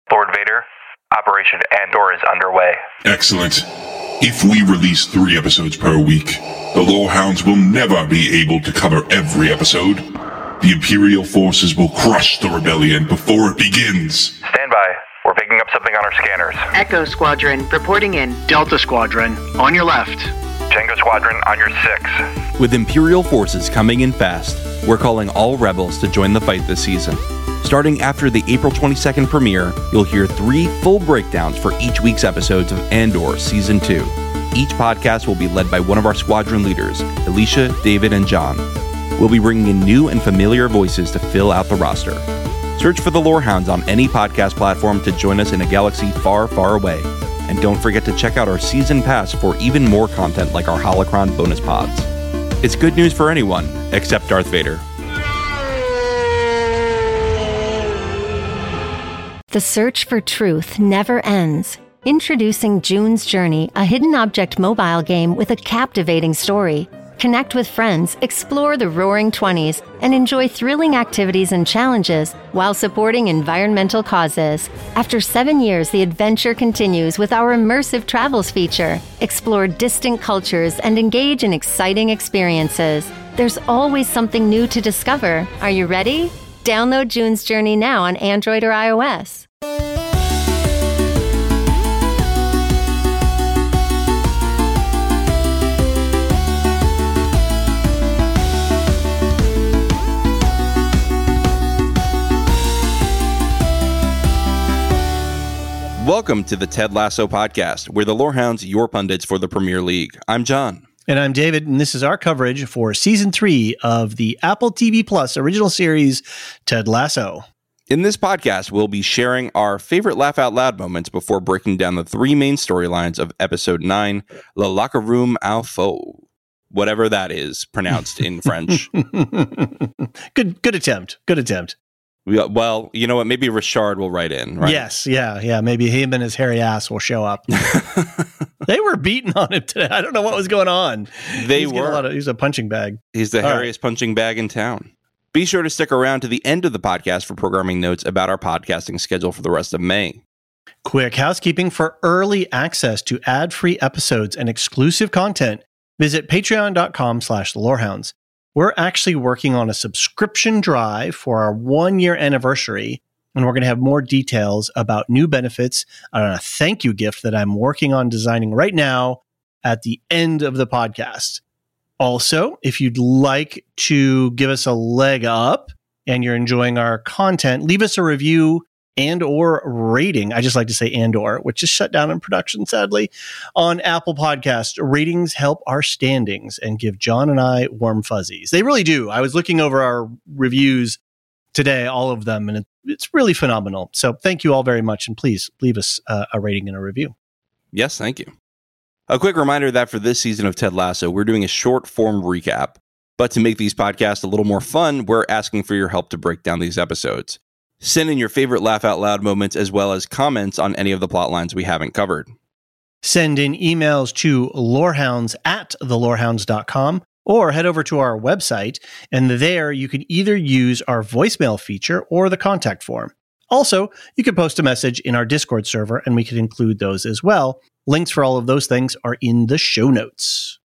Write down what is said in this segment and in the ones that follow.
Lord Vader, Operation Andor is underway. Excellent. If we release 3 episodes per week, the Lorehounds will never be able to cover every episode. The Imperial forces will crush the rebellion before it begins. Stand by. We're picking up something on our scanners. Echo Squadron, reporting in. Delta Squadron, on your left. Tango Squadron on your 6. With Imperial forces coming in fast, we're calling all rebels to join the fight this season. Starting after the April 22nd premiere, you'll hear 3 full breakdowns for each week's episodes of Andor Season 2. Each podcast will be led by one of our squadron leaders, Alicia, David, and John. We'll be bringing in new and familiar voices to fill out the roster. Search for the Lorehounds on any podcast platform to join us in a galaxy far, far away. And don't forget to check out our season pass for even more content like our Holocron bonus pods. It's good news for anyone, except Darth Vader. The search for truth never ends. Introducing June's Journey, a hidden object mobile game with a captivating story. Connect with friends, explore the Roaring 20s, and enjoy thrilling activities and challenges while supporting environmental causes. After 7 years, the adventure continues with our immersive travels feature. Explore distant cultures and engage in exciting experiences. There's always something new to discover. Are you ready? Download June's Journey now on Android or iOS. Welcome to the Ted Lasso podcast, where the Lorehounds your pundits for the Premier League. I'm John. And I'm David, and this is our coverage for Season 3 of the Apple TV Plus original series, Ted Lasso. In this podcast, we'll be sharing our favorite laugh out loud moments before breaking down the 3 main storylines of Episode 9, Le Locker Room Au Faux. Whatever that is, pronounced in French. Good attempt. Good attempt. Well, you know what? Maybe Richard will write in, right? Yes, yeah. Maybe him and his hairy ass will show up. They were beating on him today. I don't know what was going on. He's a punching bag. He's the hairiest punching bag in town. Be sure to stick around to the end of the podcast for programming notes about our podcasting schedule for the rest of May. Quick housekeeping: for early access to ad-free episodes and exclusive content, visit patreon.com/thelorehounds. We're actually working on a subscription drive for our 1-year anniversary, and we're going to have more details about new benefits and a thank you gift that I'm working on designing right now at the end of the podcast. Also, if you'd like to give us a leg up and you're enjoying our content, leave us a review and or rating. I just like to say and or, which is shut down in production, sadly, on Apple Podcast. Ratings help our standings and give John and I warm fuzzies. They really do. I was looking over our reviews today, all of them, and it's really phenomenal. So thank you all very much, and please leave us a rating and a review. Yes, thank you. A quick reminder that for this season of Ted Lasso, we're doing a short form recap. But to make these podcasts a little more fun, we're asking for your help to break down these episodes. Send in your favorite laugh out loud moments as well as comments on any of the plot lines we haven't covered. Send in emails to lorehounds@thelorehounds.com or head over to our website, and there you can either use our voicemail feature or the contact form. Also, you can post a message in our Discord server and we can include those as well. Links for all of those things are in the show notes.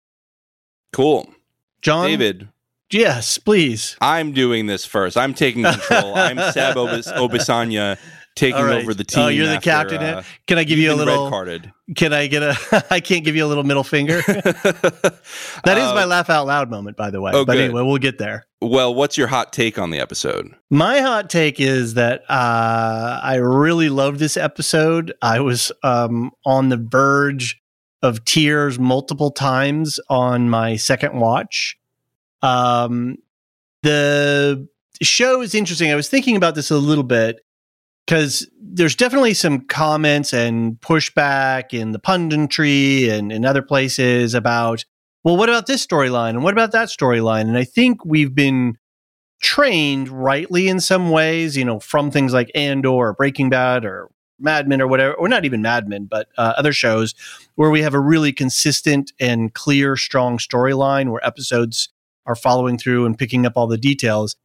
Cool. John? David. Yes, please. I'm doing this first. I'm taking control. I'm Sab Obisanya taking over the team. Oh, you're the captain. Can I give you a little red carded? Can I get I can't give you a little middle finger. That is my laugh out loud moment, by the way. Oh, but good. anyway, we'll get there. Well, what's your hot take on the episode? My hot take is that I really loved this episode. I was on the verge of tears multiple times on my second watch. The show is interesting. I was thinking about this a little bit because there's definitely some comments and pushback in the punditry and in other places about, well, what about this storyline? And what about that storyline? And I think we've been trained rightly in some ways, from things like Andor or Breaking Bad or Mad Men or whatever, or not even Mad Men, but other shows where we have a really consistent and clear, strong storyline where episodes are following through and picking up all the details.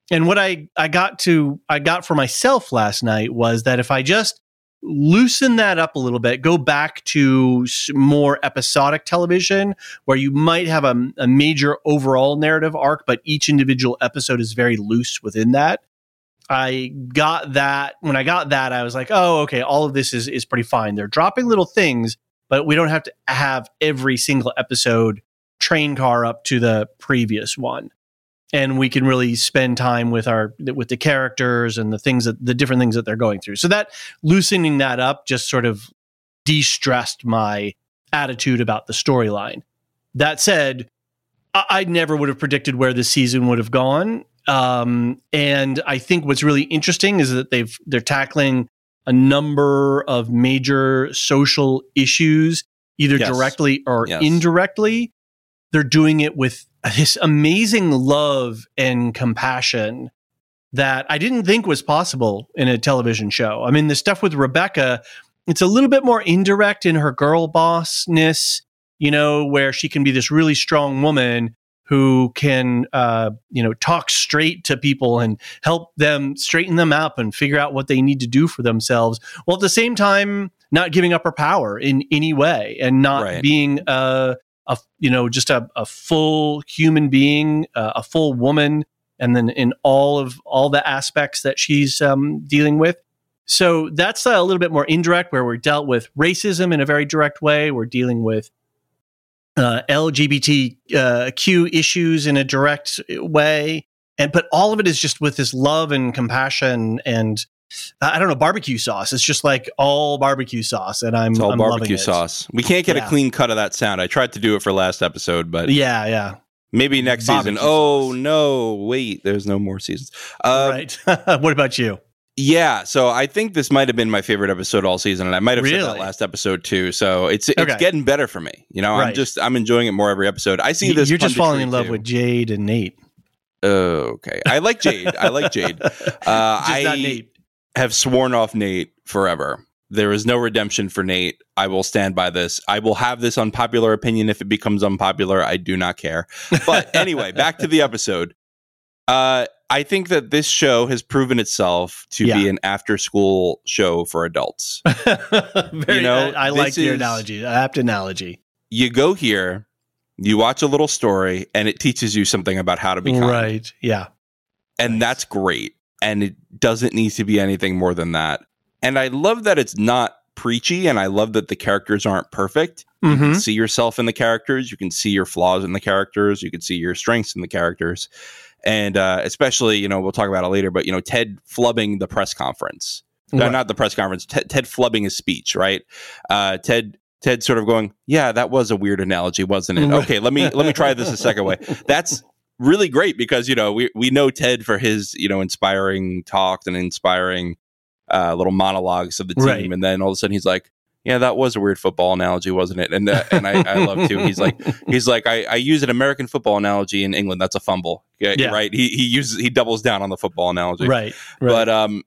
And what I got for myself last night was that if I just loosen that up a little bit, go back to more episodic television where you might have a major overall narrative arc, but each individual episode is very loose within that. I got that. When I got that, I was like, oh, okay, all of this is pretty fine. They're dropping little things, but we don't have to have every single episode train car up to the previous one. And we can really spend time with the characters and the different things that they're going through. So that loosening that up just sort of de-stressed my attitude about the storyline. That said, I never would have predicted where this season would have gone. And I think what's really interesting is that they're tackling a number of major social issues, either directly or indirectly. They're doing it with this amazing love and compassion that I didn't think was possible in a television show. I mean, the stuff with Rebecca, it's a little bit more indirect in her girl bossness, where she can be this really strong woman who can, talk straight to people and help them straighten them up and figure out what they need to do for themselves, while at the same time not giving up her power in any way and not being just a full human being, a full woman, and then in all the aspects that she's dealing with. So that's a little bit more indirect, where we're dealt with racism in a very direct way. We're dealing with LGBTQ issues in a direct way, but all of it is just with this love and compassion and I don't know, barbecue sauce. It's just like all barbecue sauce, and I'm barbecue sauce. We can't get a clean cut of that sound. I tried to do it for last episode, but maybe next season. Oh no, wait, there's no more seasons. Right. What about you? Yeah, so I think this might have been my favorite episode all season, and I might have said that last episode too. So it's getting better for me. I'm enjoying it more every episode. I see this. You're just falling in love with Jade and Nate. Oh, okay. I like Jade. Not Nate. Have sworn off Nate forever. There is no redemption for Nate. I will stand by this. I will have this unpopular opinion if it becomes unpopular. I do not care. But anyway, back to the episode. I think that this show has proven itself to be an after-school show for adults. I like your analogy, apt analogy. You go here, you watch a little story, and it teaches you something about how to be kind. Right, yeah. And that's great. And it doesn't need to be anything more than that. And I love that it's not preachy, and I love that the characters aren't perfect. You can see yourself in the characters. You can see your flaws in the characters. You can see your strengths in the characters. And especially, we'll talk about it later, but, Ted flubbing the press conference. Right. Not the press conference. Ted flubbing his speech, right? Ted sort of going, yeah, that was a weird analogy, wasn't it? Okay, let me try this a second way. That's really great because, we know Ted for his, inspiring talks and inspiring little monologues of the team. Right. And then all of a sudden he's like, yeah, that was a weird football analogy, wasn't it? And I love too. He's like, I use an American football analogy in England. That's a fumble. Yeah. Right. He doubles down on the football analogy. Right. But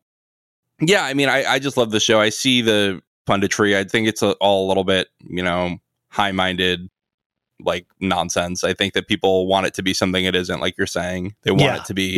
I mean, I just love the show. I see the punditry. I think it's all a little bit, high-minded, like nonsense. I think that people want it to be something it isn't, like you're saying. They want it to be,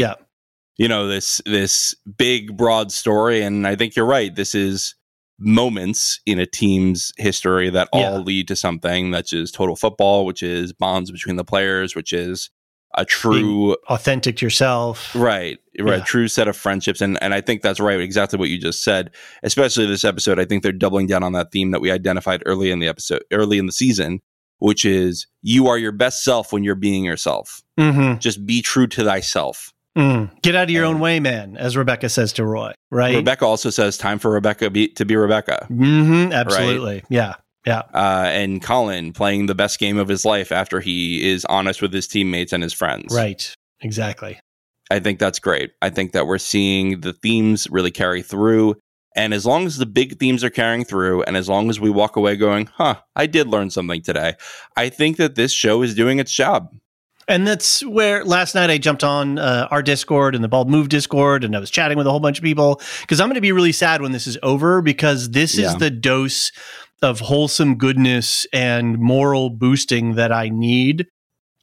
this big, broad story. And I think you're right. This is moments in a team's history that all lead to something that's just total football, which is bonds between the players, which is a true being authentic to yourself, right, a true set of friendships. And I think that's right, exactly what you just said. Especially this episode, I think they're doubling down on that theme that we identified early in the season, which is you are your best self when you're being yourself. Just be true to thyself. Get out of your own way, man, as Rebecca says to Roy, right? Rebecca also says, time for Rebecca to be Rebecca. Absolutely. Right? Yeah. And Colin playing the best game of his life after he is honest with his teammates and his friends. Right. Exactly. I think that's great. I think that we're seeing the themes really carry through. And as long as the big themes are carrying through, and as long as we walk away going, I did learn something today, I think that this show is doing its job. And that's where last night I jumped on our Discord and the Bald Move Discord, and I was chatting with a whole bunch of people because I'm going to be really sad when this is over, because this is the dose of wholesome goodness and moral boosting that I need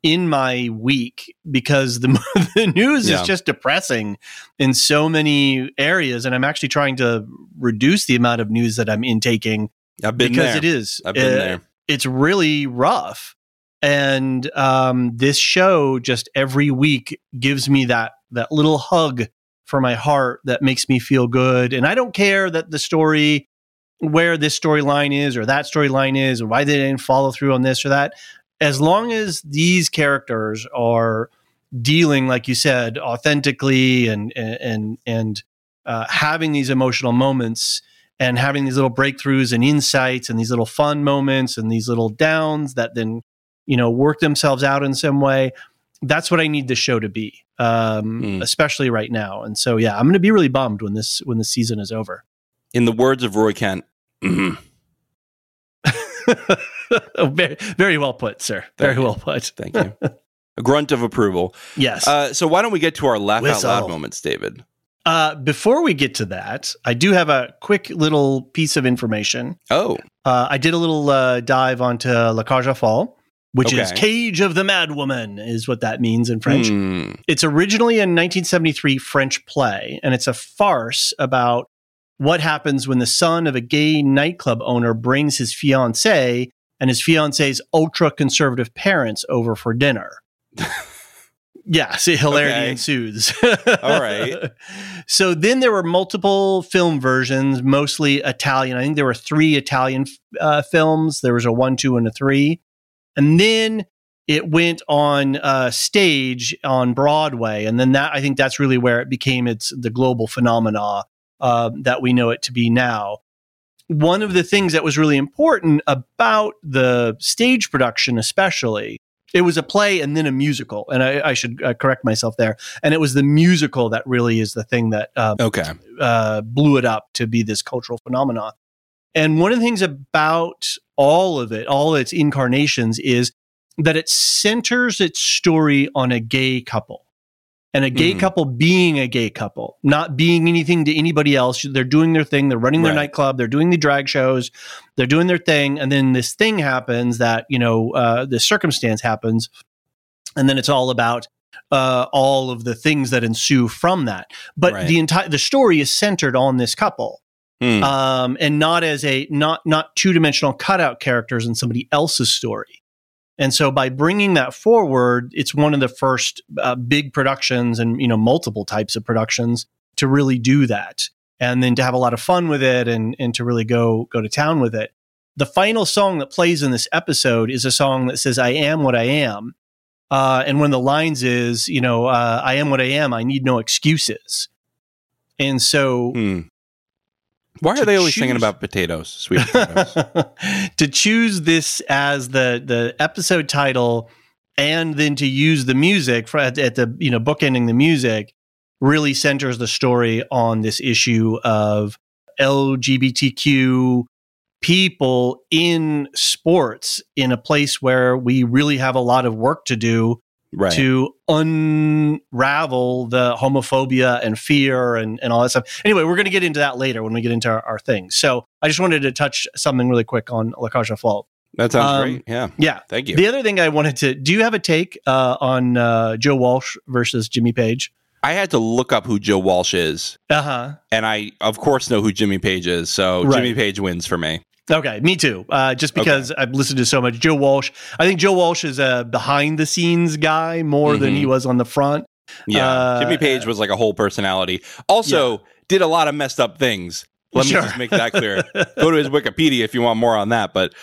in my week because the news is just depressing in so many areas, and I'm actually trying to reduce the amount of news that I'm intaking. I've been because there. it is. I've been there. It's really rough, and this show just every week gives me that little hug for my heart that makes me feel good. And I don't care that the story, where this storyline is or that storyline is, or why they didn't follow through on this or that. As long as these characters are dealing, like you said, authentically and having these emotional moments and having these little breakthroughs and insights and these little fun moments and these little downs that then, work themselves out in some way, that's what I need the show to be, especially right now. And so, yeah, I'm going to be really bummed when the season is over. In the words of Roy Kent, very, very well put, sir. Very well put. Thank you. A grunt of approval. Yes. So why don't we get to our laugh out loud moments, David? Before we get to that, I do have a quick little piece of information. Oh. I did a little dive onto La Cage aux Folles, which is Cage of the Mad Woman, is what that means in French. It's originally a 1973 French play, and it's a farce about what happens when the son of a gay nightclub owner brings his fiancée and his fiancée's ultra-conservative parents over for dinner. Yes, hilarity ensues. All right. So then there were multiple film versions, mostly Italian. I think there were 3 Italian films. There was a 1, 2, and a 3. And then it went on stage on Broadway. And then I think that's really where it became the global phenomena that we know it to be now. One of the things that was really important about the stage production, especially, it was a play and then a musical. And I should correct myself there. And it was the musical that really is the thing that blew it up to be this cultural phenomenon. And one of the things about all of it, all its incarnations, is that it centers its story on a gay couple. And a gay couple being a gay couple, not being anything to anybody else. They're doing their thing. They're running their nightclub. They're doing the drag shows. They're doing their thing. And then this thing happens that, this circumstance happens. And then it's all about all of the things that ensue from that. But the story is centered on this couple. And not as not two-dimensional cutout characters in somebody else's story. And so by bringing that forward, it's one of the first big productions and, multiple types of productions to really do that. And then to have a lot of fun with it and to really go to town with it. The final song that plays in this episode is a song that says, "I am what I am." And one of the lines is, "I am what I am. I need no excuses." And so... Why are they always singing about potatoes, sweet potatoes? To choose this as the episode title and then to use the music at the, bookending the music really centers the story on this issue of LGBTQ people in sports in a place where we really have a lot of work to do to unravel the homophobia and fear and all that stuff. Anyway, we're going to get into that later when we get into our thing. So I just wanted to touch something really quick on La Cage aux Folles. That sounds great. Yeah. Yeah. Thank you. The other thing I wanted to, do you have a take on Joe Walsh versus Jimmy Page? I had to look up who Joe Walsh is. And I, of course, know who Jimmy Page is. So Jimmy Page wins for me. Okay, me too. Just because I've listened to so much Joe Walsh. I think Joe Walsh is a behind the scenes guy more than he was on the front. Yeah, Jimmy Page was like a whole personality. Also, did a lot of messed up things. Let me just make that clear. Go to his Wikipedia if you want more on that. But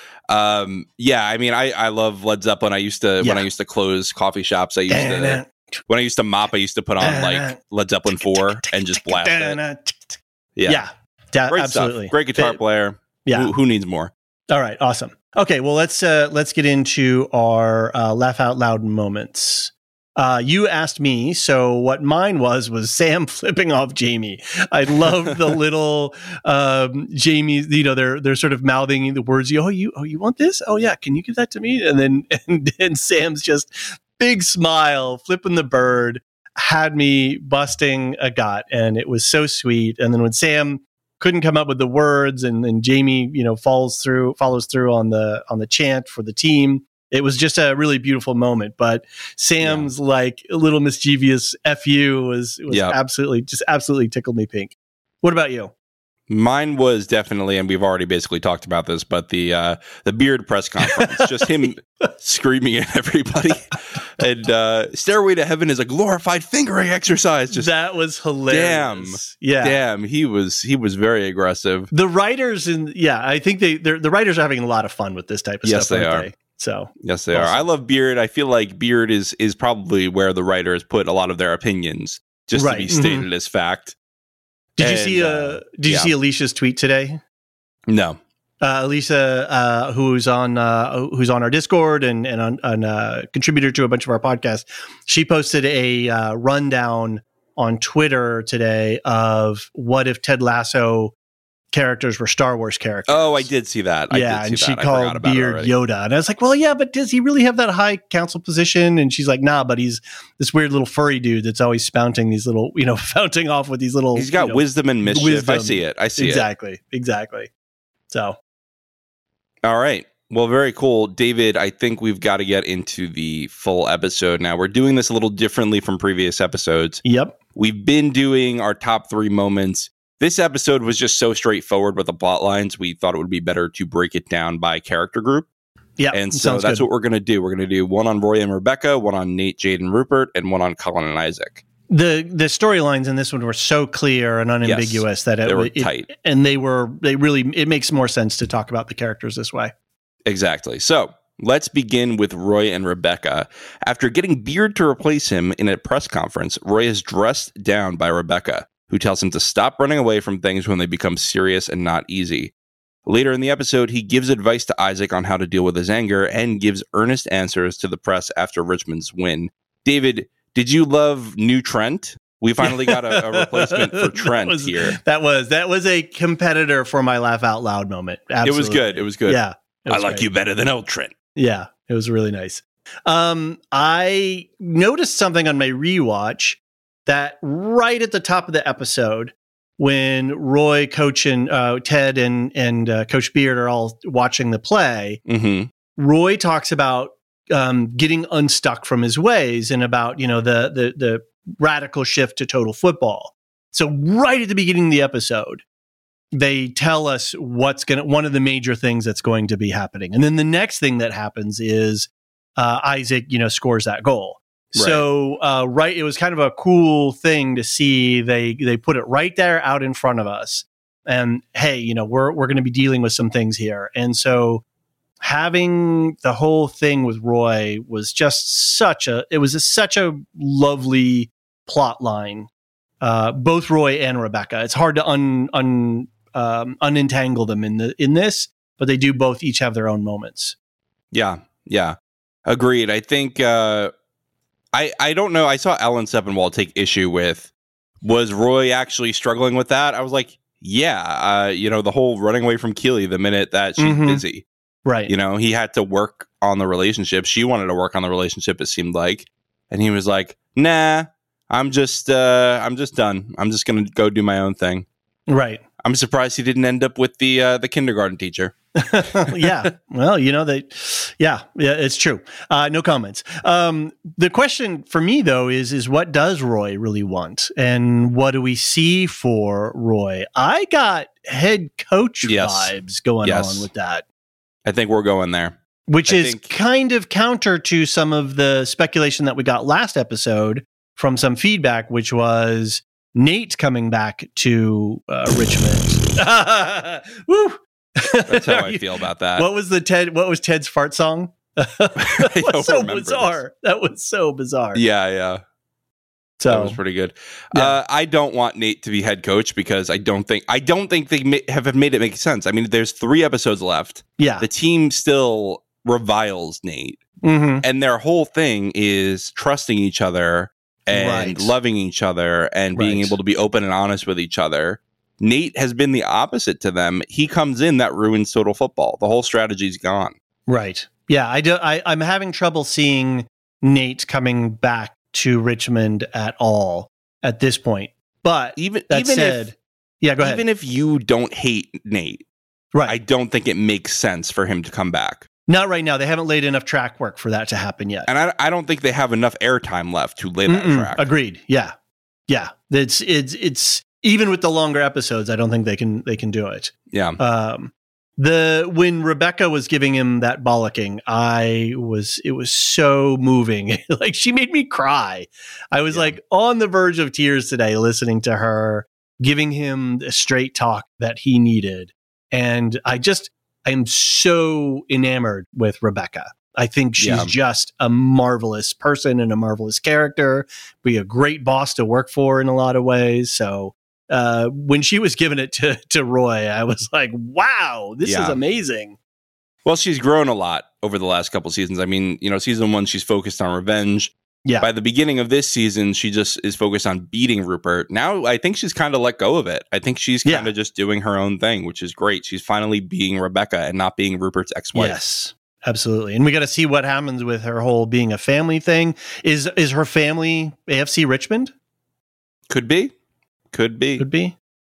I love Led Zeppelin. I used to when I used to close coffee shops. When I used to mop, I used to put on like Led Zeppelin 4 and just blast it. Great absolutely stuff. Great guitar player. Yeah. Who needs more? All right. Awesome. Okay. Well, let's get into our laugh out loud moments. You asked me, so what mine was Sam flipping off Jamie. I love the little Jamie. They're sort of mouthing the words. You want this? Oh yeah. Can you give that to me? And then Sam's just big smile, flipping the bird, had me busting a gut, and it was so sweet. And then when Sam couldn't come up with the words, and Jamie, follows through on the chant for the team. It was just a really beautiful moment. But Sam's like a little mischievous FU was absolutely tickled me pink. What about you? Mine was definitely, and we've already basically talked about this, but the Beard press conference, just him screaming at everybody. And Stairway to Heaven is a glorified fingering exercise. Just that was hilarious. Damn, he was very aggressive. The writers I think the writers are having a lot of fun with this type of stuff. Yes, they are. So yes, they are. I love Beard. I feel like Beard is probably where the writers put a lot of their opinions, just to be stated as fact. Did you see Alicia's tweet today? No. Alicia, who's on our Discord and a contributor to a bunch of our podcasts, she posted a rundown on Twitter today of what if Ted Lasso characters were Star Wars characters. Oh, I did see that. She called Beard Yoda. And I was like, well, yeah, but does he really have that high council position? And she's like, nah, but he's this weird little furry dude that's always spouting these little, founting off with these little... He's got wisdom and mischief. I see it. Exactly. So. All right. Well, very cool. David, I think we've got to get into the full episode now. We're doing this a little differently from previous episodes. Yep. We've been doing our top 3 moments. This episode was just so straightforward with the plot lines. We thought it would be better to break it down by character group. Yeah, and so that's what we're going to do. We're going to do one on Roy and Rebecca, one on Nate, Jade, and Rupert, and one on Cullen and Isaac. The storylines in this one were so clear and unambiguous that they were tight, and it makes more sense to talk about the characters this way. Exactly. So let's begin with Roy and Rebecca. After getting Beard to replace him in a press conference, Roy is dressed down by Rebecca, who tells him to stop running away from things when they become serious and not easy. Later in the episode, he gives advice to Isaac on how to deal with his anger and gives earnest answers to the press after Richmond's win. David, did you love new Trent? We finally got a replacement for Trent here. That was a competitor for my laugh out loud moment. Absolutely. It was good. Yeah. I like you better than old Trent. Yeah, it was really nice. I noticed something on my rewatch that right at the top of the episode, when Roy, Coach, and Ted and Coach Beard are all watching the play, Roy talks about getting unstuck from his ways and about the radical shift to total football. So right at the beginning of the episode, they tell us one of the major things that's going to be happening, and then the next thing that happens is Isaac, scores that goal. Right. So, it was kind of a cool thing to see. They put it right there out in front of us, and hey, we're going to be dealing with some things here. And so, having the whole thing with Roy was just such a lovely plot line. Both Roy and Rebecca. It's hard to unentangle them in this, but they do both each have their own moments. Yeah, agreed. I think. I don't know. I saw Ellen Sepinwall take issue with, was Roy actually struggling with that? I was like, yeah, the whole running away from Keely the minute that she's busy. Right. He had to work on the relationship. She wanted to work on the relationship, it seemed like. And he was like, nah, I'm just done. I'm just going to go do my own thing. Right. I'm surprised he didn't end up with the kindergarten teacher. Yeah. Well, it's true. No comments. The question for me, though, is what does Roy really want? And what do we see for Roy? I got head coach vibes going on with that. I think we're going there. Which is kind of counter to some of the speculation that we got last episode from some feedback, which was Nate coming back to Richmond. Woo! That's how I feel about that. What was Ted's fart song? That was so bizarre. That was so bizarre. Yeah. So that was pretty good. Yeah. I don't want Nate to be head coach because I don't think they have made it make sense. I mean, there's 3 episodes left. Yeah, the team still reviles Nate, and their whole thing is trusting each other and loving each other and being able to be open and honest with each other. Nate has been the opposite to them. He comes in, that ruins total football. The whole strategy's gone. Right. Yeah, I'm having trouble seeing Nate coming back to Richmond at all at this point. But go ahead. Even if you don't hate Nate, I don't think it makes sense for him to come back. Not right now. They haven't laid enough track work for that to happen yet. And I don't think they have enough airtime left to lay that track. Agreed. Yeah. It's even with the longer episodes, I don't think they can do it. Yeah. When Rebecca was giving him that bollocking, it was so moving. Like, she made me cry. I was like on the verge of tears today listening to her giving him the straight talk that he needed. And I'm so enamored with Rebecca. I think she's just a marvelous person and a marvelous character, be a great boss to work for in a lot of ways. So when she was giving it to Roy, I was like, wow, this is amazing. Well, she's grown a lot over the last couple seasons. I mean, season 1, she's focused on revenge. Yeah. By the beginning of this season, she just is focused on beating Rupert. Now, I think she's kind of let go of it. I think she's kind of just doing her own thing, which is great. She's finally being Rebecca and not being Rupert's ex-wife. Yes, absolutely. And we got to see what happens with her whole being a family thing. Is her family AFC Richmond? Could be. Maybe.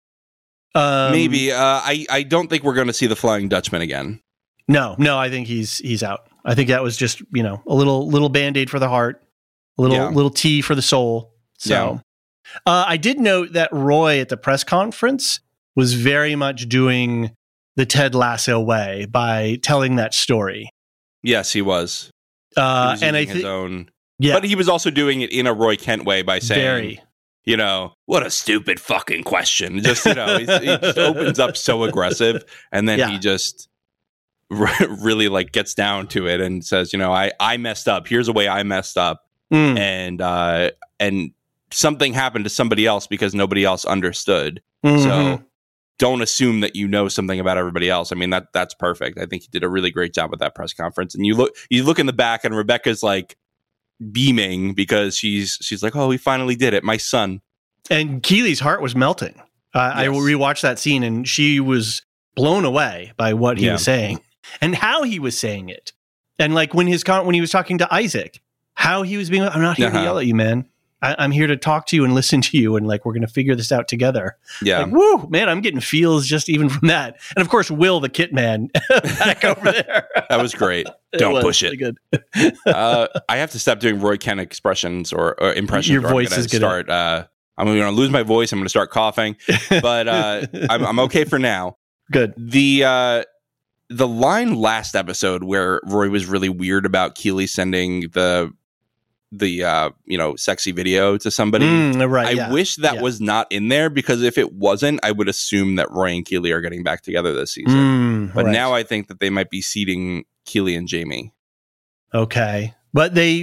I don't think we're going to see the Flying Dutchman again. No, I think he's out. I think that was just, a little Band-Aid for the heart. Little tea for the soul. So, I did note that Roy at the press conference was very much doing the Ted Lasso way by telling that story. Yes, he was. And I think his own, but he was also doing it in a Roy Kent way by saying, what a stupid fucking question. Just, he just opens up so aggressive, and then he just really like gets down to it and says, I messed up. Here's a way I messed up. And something happened to somebody else because nobody else understood. So don't assume that you know something about everybody else. I mean, that's perfect. I think he did a really great job with that press conference. And you look in the back, and Rebecca's like beaming because she's like, oh, we finally did it, my son. And Keely's heart was melting. I rewatched that scene, and she was blown away by what he was saying and how he was saying it. And like when he was talking to Isaac, how he was being, I'm not here to yell at you, man. I'm here to talk to you and listen to you, and like we're going to figure this out together. Yeah. Like, woo, man, I'm getting feels just even from that. And of course, Will the Kit Man back over there. That was great. Don't push it. Good. I have to stop doing Roy Kent expressions or impressions. Your voice is going to start. I'm going to lose my voice. I'm going to start coughing, but I'm okay for now. Good. The line last episode where Roy was really weird about Keely sending the sexy video to somebody. I wish that was not in there, because if it wasn't, I would assume that Roy and Keely are getting back together this season. But now I think that they might be seeding Keely and Jamie. Okay. But they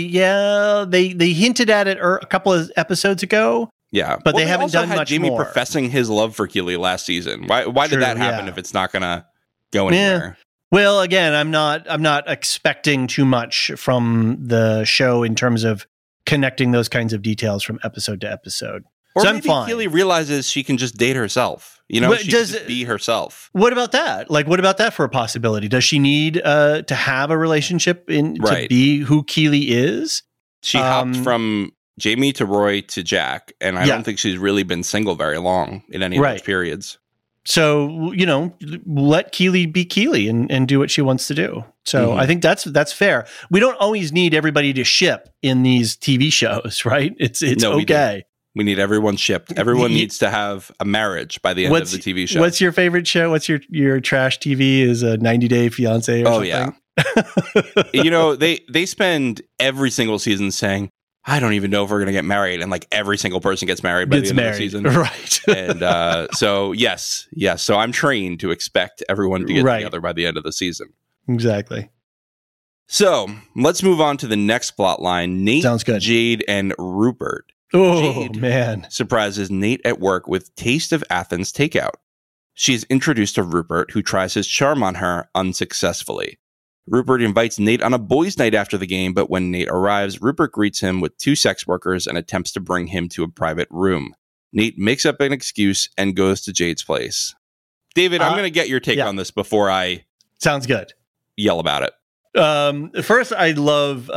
hinted at it a couple of episodes ago. Yeah. But they haven't done had much Jamie more. Professing his love for Keely last season. Why did that happen if it's not going to go anywhere? Yeah. Well, again, I'm not expecting too much from the show in terms of connecting those kinds of details from episode to episode. Or so maybe I'm fine. Keely realizes she can just date herself. She can just be herself. What about that? Like, what about that for a possibility? Does she need to have a relationship to be who Keely is? She hopped from Jamie to Roy to Jack, and I don't think she's really been single very long in any of those periods. So, let Keely be Keely and do what she wants to do. So I think that's fair. We don't always need everybody to ship in these TV shows, right? It's okay. We need everyone shipped. Everyone needs to have a marriage by the end of the TV show. What's your favorite show? What's your trash TV? Is a 90 Day Fiancé or something? Yeah. They spend every single season saying, I don't even know if we're going to get married. And like every single person gets married by the end of the season. Right. And so, yes. So I'm trained to expect everyone to get together by the end of the season. Exactly. So let's move on to the next plot line. Nate, sounds good. Jade, and Rupert. Oh, Jade man. surprises Nate at work with Taste of Athens takeout. She is introduced to Rupert, who tries his charm on her unsuccessfully. Rupert invites Nate on a boys' night after the game, but when Nate arrives, Rupert greets him with 2 sex workers and attempts to bring him to a private room. Nate makes up an excuse and goes to Jade's place. David, I'm going to get your take on this before I sounds good. Yell about it. First, I love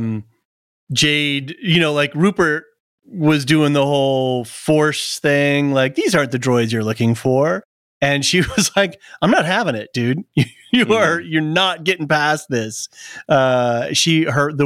Jade. Like Rupert was doing the whole force thing. Like, these aren't the droids you're looking for. And she was like, I'm not having it, dude. You're not getting past this. She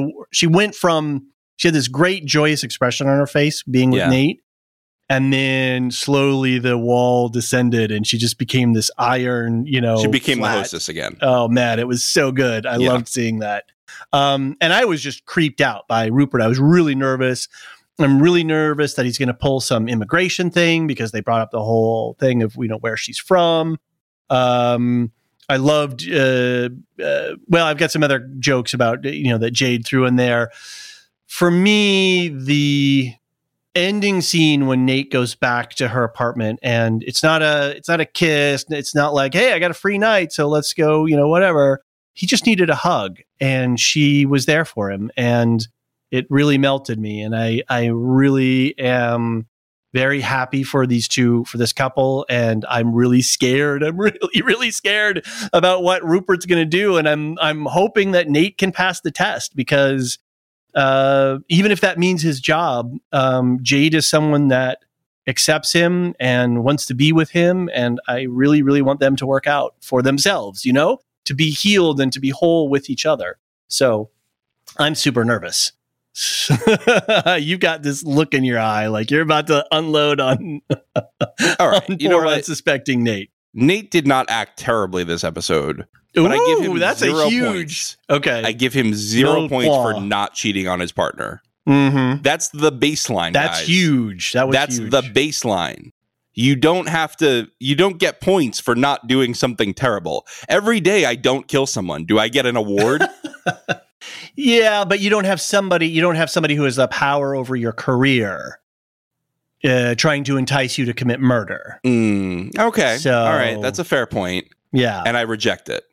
had this great joyous expression on her face being with Nate. And then slowly the wall descended and she just became this iron, she became the hostess again. Oh man, it was so good. I loved seeing that. And I was just creeped out by Rupert. I was really nervous. I'm really nervous that he's going to pull some immigration thing because they brought up the whole thing of, where she's from. I loved, I've got some other jokes about, that Jade threw in there. For me, the ending scene when Nate goes back to her apartment and it's not a kiss. It's not like, hey, I got a free night, so let's go, whatever. He just needed a hug and she was there for him. And it really melted me. And I really am very happy for this couple. And I'm really scared. I'm really, really scared about what Rupert's going to do. And I'm hoping that Nate can pass the test because even if that means his job, Jade is someone that accepts him and wants to be with him. And I really, really want them to work out for themselves, to be healed and to be whole with each other. So I'm super nervous. You've got this look in your eye like you're about to unload on all right, poor unsuspecting Nate. Nate did not act terribly this episode. But I give him that's 0 a huge points. Okay. I give him 0 points for not cheating on his partner. Mm-hmm. That's the baseline. That's guys. huge. That's huge. The baseline. You don't get points for not doing something terrible. Every day I don't kill someone. Do I get an award? Yeah, but you don't have somebody who has the power over your career trying to entice you to commit murder. Okay. So, all right. That's a fair point. Yeah. And I reject it.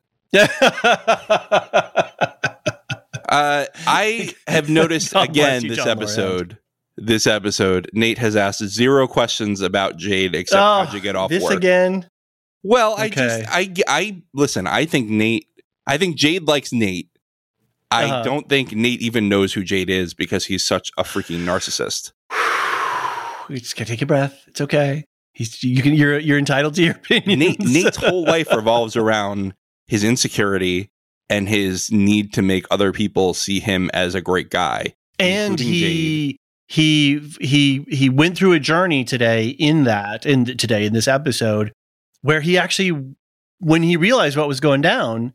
I have noticed again this episode, Nate has asked 0 questions about Jade except how'd you get off this work? Again? Well, Okay. I listen, I think Jade likes Nate. I don't think Nate even knows who Jade is because he's such a freaking narcissist. You just gotta take a breath. It's okay. You're entitled to your opinion. Nate's whole life revolves around his insecurity and his need to make other people see him as a great guy. And he went through a journey today in this episode where he actually, when he realized what was going down,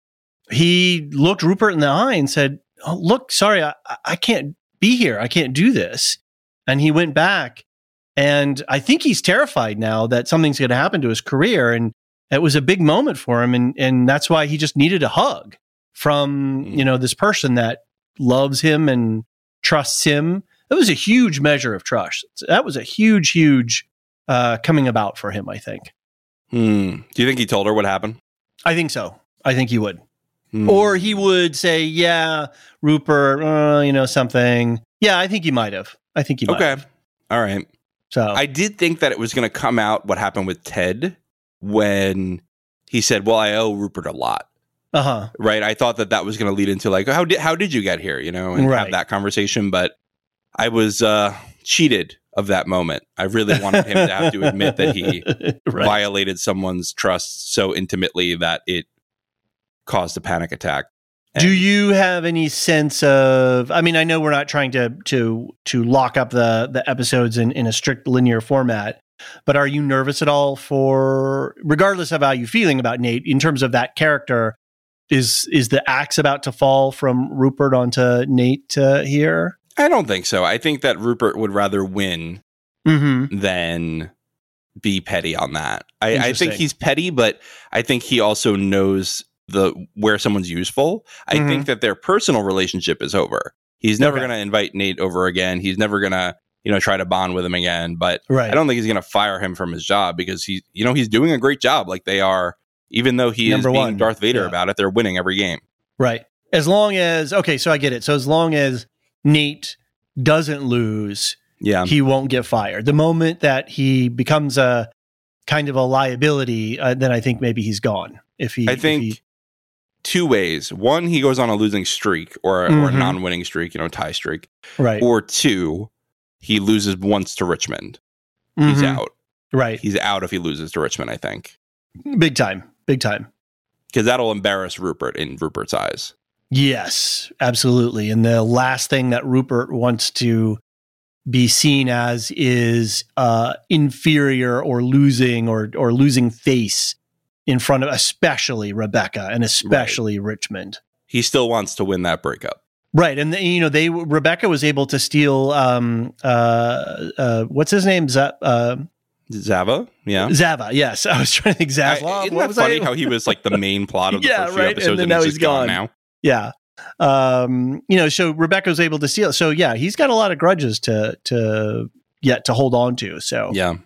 he looked Rupert in the eye and said, "Oh, look, sorry, I can't be here. I can't do this." And he went back. And I think he's terrified now that something's going to happen to his career. And it was a big moment for him. And that's why he just needed a hug from, this person that loves him and trusts him. It was a huge measure of trust. That was a huge, huge coming about for him, I think. Do you think he told her what happened? I think so. I think he would. Or he would say, yeah, Rupert, something. Yeah, I think he might have. Okay. All right. So I did think that it was going to come out what happened with Ted when he said, well, I owe Rupert a lot. Right. I thought that was going to lead into like, how did you get here? And have that conversation. But I was cheated of that moment. I really wanted him to have to admit that he violated someone's trust so intimately that it caused a panic attack. Do you have any sense of, I mean, I know we're not trying to lock up the episodes in a strict linear format, but are you nervous at all regardless of how you're feeling about Nate, in terms of that character, is the axe about to fall from Rupert onto Nate here? I don't think so. I think that Rupert would rather win than be petty on that. I think he's petty, but I think he also knows where someone's useful. I think that their personal relationship is over. He's never going to invite Nate over again. He's never going to, try to bond with him again. But I don't think he's going to fire him from his job because he's doing a great job. Like they are, even though he is being Darth Vader about it, they're winning every game. Right. As long as, so I get it. So as long as Nate doesn't lose, he won't get fired. The moment that he becomes a kind of a liability, then I think maybe he's gone. I think 2 ways. 1, he goes on a losing streak or a non-winning streak, tie streak. Right. Or 2, he loses once to Richmond. He's out. Right. He's out if he loses to Richmond, I think. Big time. Because that'll embarrass Rupert in Rupert's eyes. Yes, absolutely. And the last thing that Rupert wants to be seen as is inferior or losing or losing face in front of especially Rebecca and especially Richmond. He still wants to win that breakup. Right. And Rebecca was able to steal what's his name? Zava? Yeah. Zava, yes. I was trying to think Zaslav. Isn't that funny how he was like the main plot of the first few episodes and now he's gone now? Yeah. So Rebecca was able to steal. So yeah, he's got a lot of grudges to hold on to. So yeah.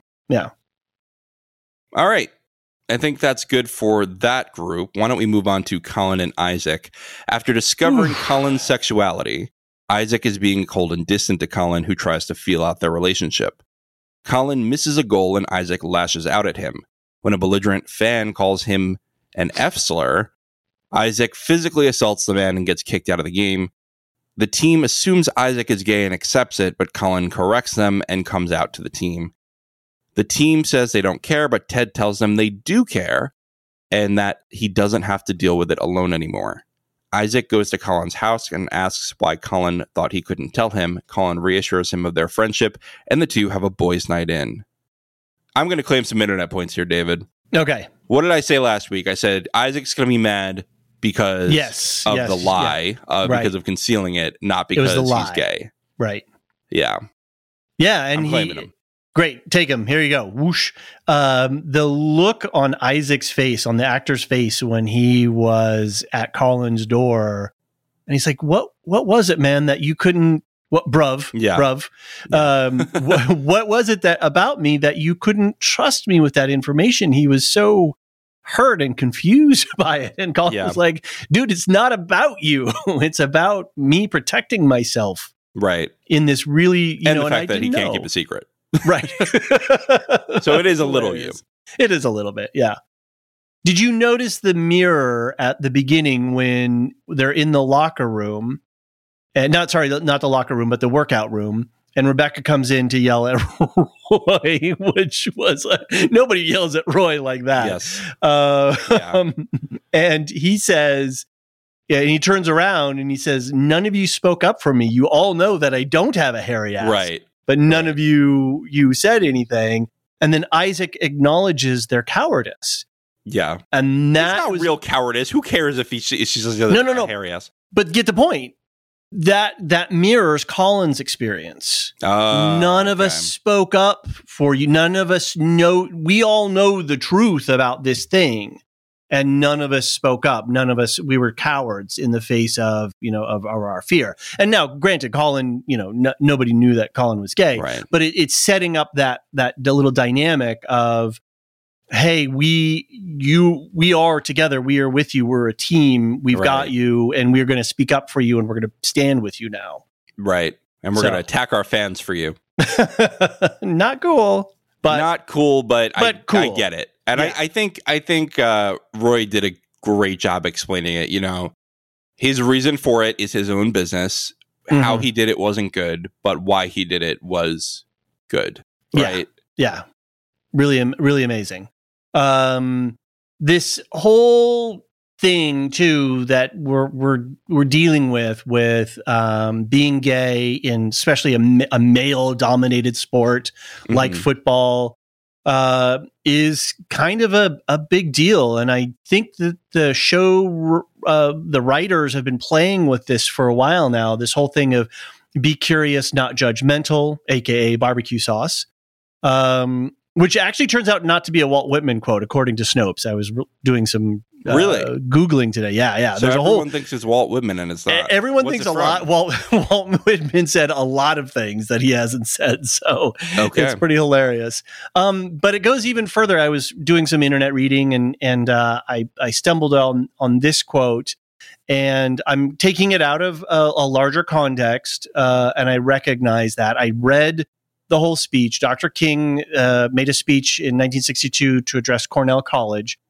All right. I think that's good for that group. Why don't we move on to Colin and Isaac? After discovering Colin's sexuality, Isaac is being cold and distant to Colin, who tries to feel out their relationship. Colin misses a goal and Isaac lashes out at him. When a belligerent fan calls him an F-slur, Isaac physically assaults the man and gets kicked out of the game. The team assumes Isaac is gay and accepts it, but Colin corrects them and comes out to the team. The team says they don't care, but Ted tells them they do care and that he doesn't have to deal with it alone anymore. Isaac goes to Colin's house and asks why Colin thought he couldn't tell him. Colin reassures him of their friendship, and the two have a boys' night in. I'm going to claim some internet points here, David. Okay. What did I say last week? I said Isaac's going to be mad because of the lie, because of concealing it, not because he's gay. Right. Yeah. Yeah, and I'm claiming him. Great. Take him. Here you go. Whoosh. The look on Isaac's face, on the actor's face when he was at Colin's door, and he's like, what was it, man, that you couldn't, bruv. What was it that about me that you couldn't trust me with that information? He was so hurt and confused by it. And Colin was like, dude, it's not about you. It's about me protecting myself. Right. In this really, and the fact that he can't keep a secret. Right. So it is a little you. It is a little bit, yeah. Did you notice the mirror at the beginning when they're in the locker room? And not the locker room, but the workout room. And Rebecca comes in to yell at Roy, which was nobody yells at Roy like that. Yes. And he says, and he turns around and he says, "None of you spoke up for me. You all know that I don't have a hairy ass." Right. But none of you said anything. And then Isaac acknowledges their cowardice. Yeah. And that it's not real cowardice. Who cares if she says no. hairy ass? But get the point. That mirrors Colin's experience. None of us spoke up for you. None of us know. We all know the truth about this thing. And none of us spoke up. None of us, we were cowards in the face of our fear. And now, granted, Colin, nobody knew that Colin was gay, right. But it's setting up the little dynamic of, hey, we are together. We are with you. We're a team. We've got you, and we're going to speak up for you, and we're going to stand with you now. Right. And we're going to attack our fans for you. Not cool. Not cool, but cool. I get it. And I think Roy did a great job explaining it. His reason for it is his own business. Mm-hmm. How he did it wasn't good, but why he did it was good. Right? Yeah. Really, really amazing. This whole thing too that we're dealing with being gay in especially a male dominated sport like football is kind of a big deal. And I think that the show, the writers have been playing with this for a while now, this whole thing of be curious, not judgmental, aka barbecue sauce, which actually turns out not to be a Walt Whitman quote, according to Snopes. I was doing some Googling today. Yeah. So everyone thinks it's Walt Whitman, and it's not. Everyone thinks a lot. Walt Whitman said a lot of things that he hasn't said, so it's pretty hilarious. But it goes even further. I was doing some internet reading, and I stumbled on this quote, and I'm taking it out of a larger context, and I recognize that. I read the whole speech. Dr. King made a speech in 1962 to address Cornell College.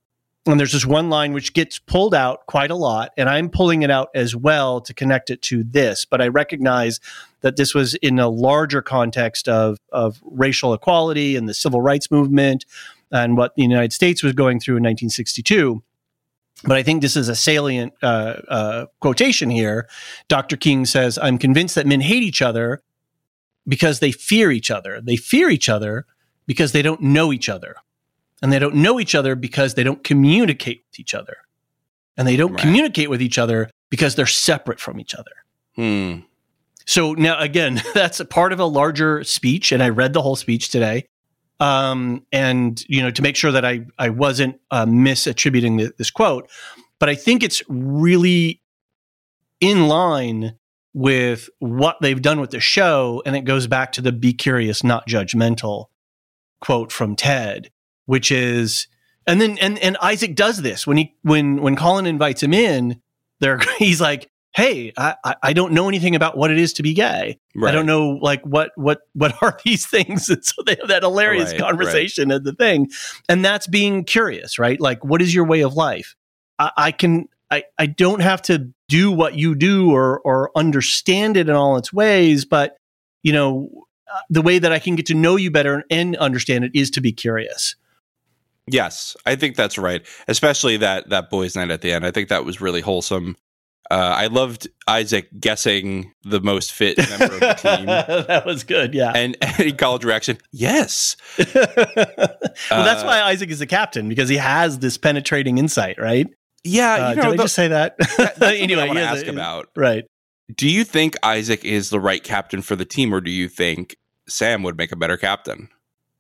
And there's this one line which gets pulled out quite a lot, and I'm pulling it out as well to connect it to this. But I recognize that this was in a larger context of racial equality and the civil rights movement and what the United States was going through in 1962. But I think this is a salient quotation here. Dr. King says, "I'm convinced that men hate each other because they fear each other. They fear each other because they don't know each other. And they don't know each other because they don't communicate with each other. And they don't communicate with each other because they're separate from each other." So now, again, that's a part of a larger speech, and I read the whole speech today. And, you know, to make sure that I wasn't misattributing this quote, but I think it's really in line with what they've done with the show, and it goes back to the "be curious, not judgmental" quote from Ted, which is, and then and Isaac does this when Colin invites him in. He's like, "Hey, I don't know anything about what it is to be gay. Right. I don't know, like, what are these things?" And so they have that hilarious conversation at the thing. And that's being curious, right? Like, what is your way of life? I don't have to do what you do or understand it in all its ways, but, you know, the way that I can get to know you better and understand it is to be curious. Yes, I think that's right. Especially that boys' night at the end. I think that was really wholesome. I loved Isaac guessing the most fit member of the team. That was good, yeah. And any college reaction, yes. Well, that's why Isaac is the captain, because he has this penetrating insight, right? Yeah. Did I just say that? Anyway, I want to ask about. Right. Do you think Isaac is the right captain for the team, or do you think Sam would make a better captain?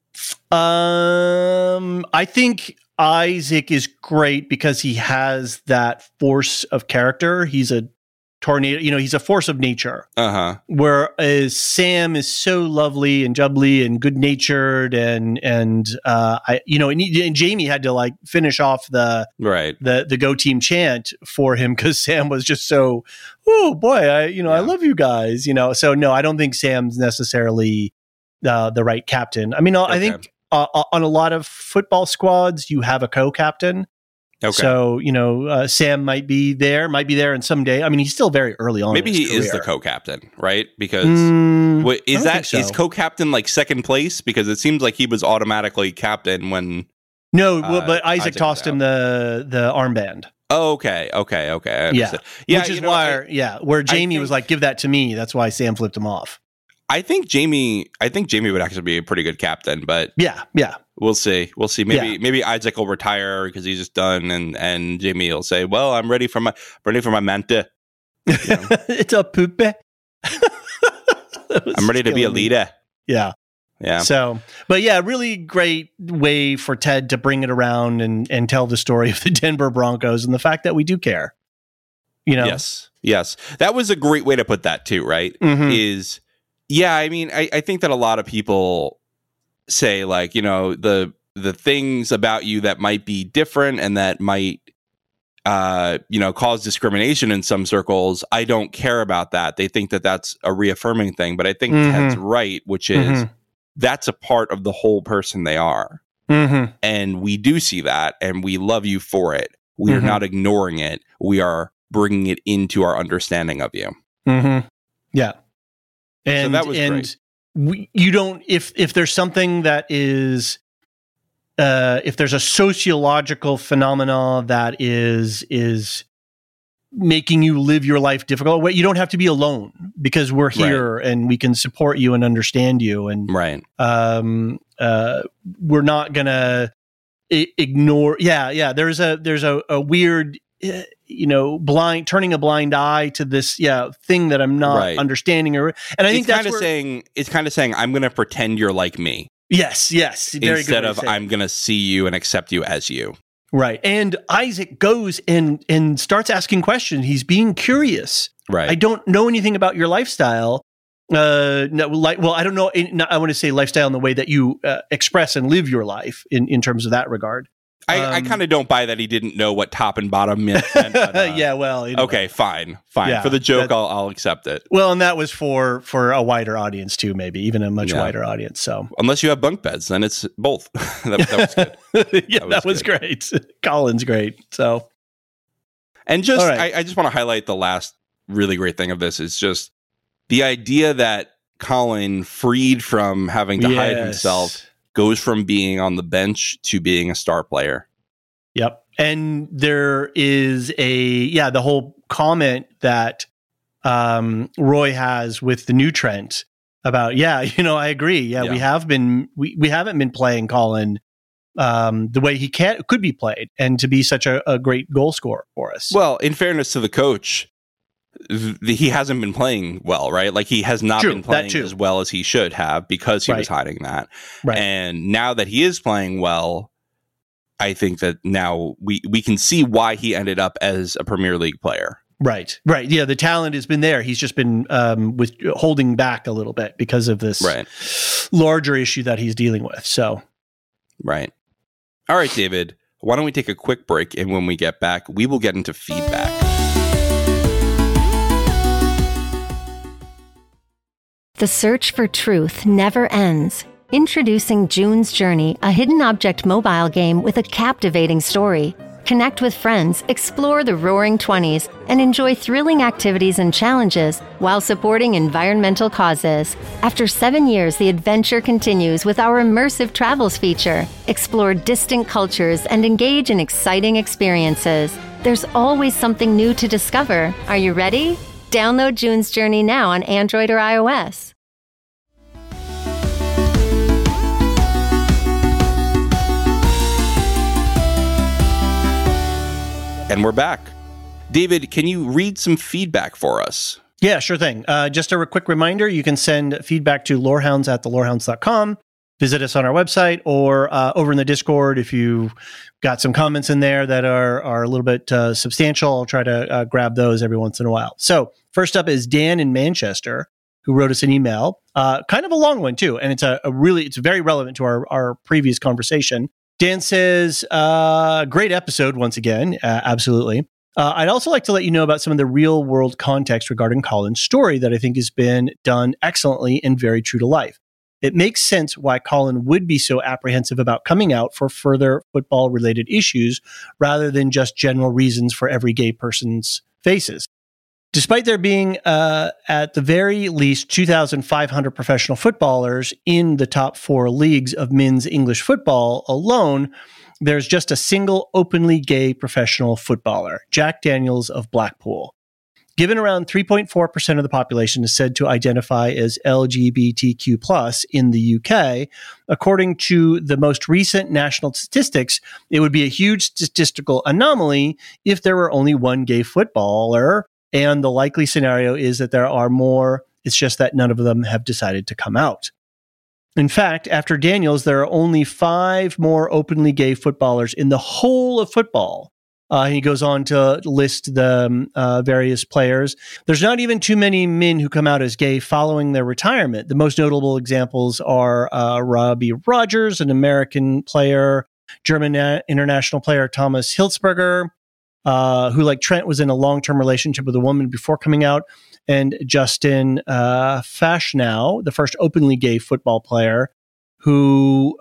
I think Isaac is great because he has that force of character. He's a tornado, you know, he's a force of nature. Whereas Sam is so lovely and jubbly and good natured and Jamie had to like finish off the Go Team chant for him because Sam was just so, oh boy, I love you guys, you know. So no, I don't think Sam's necessarily the right captain. I mean, I think on a lot of football squads, you have a co-captain. Okay. So, you know, Sam might be there, and someday, I mean, he's still very early on. Maybe he is the co-captain, right? Because is co-captain like second place? Because it seems like he was automatically captain when. No, but Isaac tossed him the armband. Oh, okay. Yeah. Which is where Jamie was like, "Give that to me." That's why Sam flipped him off. I think Jamie would actually be a pretty good captain, but yeah, we'll see. Maybe Isaac will retire because he's just done, and Jamie will say, "Well, I'm ready for my manta. You know? It's a poop. I'm ready to be a leader." Yeah. So, but yeah, really great way for Ted to bring it around and tell the story of the Denver Broncos and the fact that we do care. You know. Yes, that was a great way to put that too. Right? Mm-hmm. Yeah, I mean, I think that a lot of people say, like, you know, the things about you that might be different and that might, cause discrimination in some circles. I don't care about that. They think that that's a reaffirming thing. But I think Ted's right, which is that's a part of the whole person they are. Mm-hmm. And we do see that, and we love you for it. We are not ignoring it. We are bringing it into our understanding of you. Mm-hmm. Yeah. And so that was great. You don't, if there's something that is, if there's a sociological phenomena that is making you live your life difficult, you don't have to be alone because we're here and we can support you and understand you. And we're not gonna ignore. Yeah. There's a weird, turning a blind eye to this, thing that I'm not understanding, and I think that's it's kind of saying I'm going to pretend you're like me. Yes, very instead good of I'm going to see you and accept you as you. Right, and Isaac goes and starts asking questions. He's being curious. Right, I don't know anything about your lifestyle. I don't know. I want to say lifestyle in the way that you express and live your life in terms of that regard. I kind of don't buy that he didn't know what top and bottom meant. But, yeah, well, okay, fine. Yeah, for the joke, I'll accept it. Well, and that was for a wider audience too, maybe even a much wider audience. So unless you have bunk beds, then it's both. that was good. that was great. Colin's great. So, and just I just want to highlight the last really great thing of this is just the idea that Colin, freed from having to hide himself, goes from being on the bench to being a star player. Yep. And there is the whole comment that Roy has with the new Trent about, I agree. Yeah. we haven't been playing Colin the way he could be played and to be such a great goal scorer for us. Well, in fairness to the coach, he hasn't been playing well, right? Like he has not been playing as well as he should have because he was hiding that. Right. And now that he is playing well, I think that now we can see why he ended up as a Premier League player. Right. Yeah, the talent has been there. He's just been holding back a little bit because of this larger issue that he's dealing with. So, right. All right, David, why don't we take a quick break? And when we get back, we will get into feedback. The search for truth never ends. Introducing June's Journey, a hidden object mobile game with a captivating story. Connect with friends, explore the Roaring 20s, and enjoy thrilling activities and challenges while supporting environmental causes. After 7 years, the adventure continues with our immersive travels feature. Explore distant cultures and engage in exciting experiences. There's always something new to discover. Are you ready? Download June's Journey now on Android or iOS. And we're back. David, can you read some feedback for us? Yeah, sure thing. Just a quick reminder, you can send feedback to lorehounds@thelorehounds.com. Visit us on our website or over in the Discord. If you got some comments in there that are a little bit substantial, I'll try to grab those every once in a while. So first up is Dan in Manchester, who wrote us an email, kind of a long one too. And it's very relevant to our previous conversation. Dan says, great episode once again. Absolutely. I'd also like to let you know about some of the real world context regarding Colin's story that I think has been done excellently and very true to life. It makes sense why Colin would be so apprehensive about coming out for further football related issues rather than just general reasons for every gay person's faces. Despite there being, at the very least, 2,500 professional footballers in the top 4 leagues of men's English football alone, there's just a single openly gay professional footballer, Jack Daniels of Blackpool. Given around 3.4% of the population is said to identify as LGBTQ+ in the UK, according to the most recent national statistics, it would be a huge statistical anomaly if there were only one gay footballer. And the likely scenario is that there are more. It's just that none of them have decided to come out. In fact, after Daniels, there are only 5 more openly gay footballers in the whole of football. He goes on to list the various players. There's not even too many men who come out as gay following their retirement. The most notable examples are Robbie Rogers, an American player, German international player Thomas Hitzberger, who, like Trent, was in a long-term relationship with a woman before coming out, and Justin Fashanu, the first openly gay football player, who,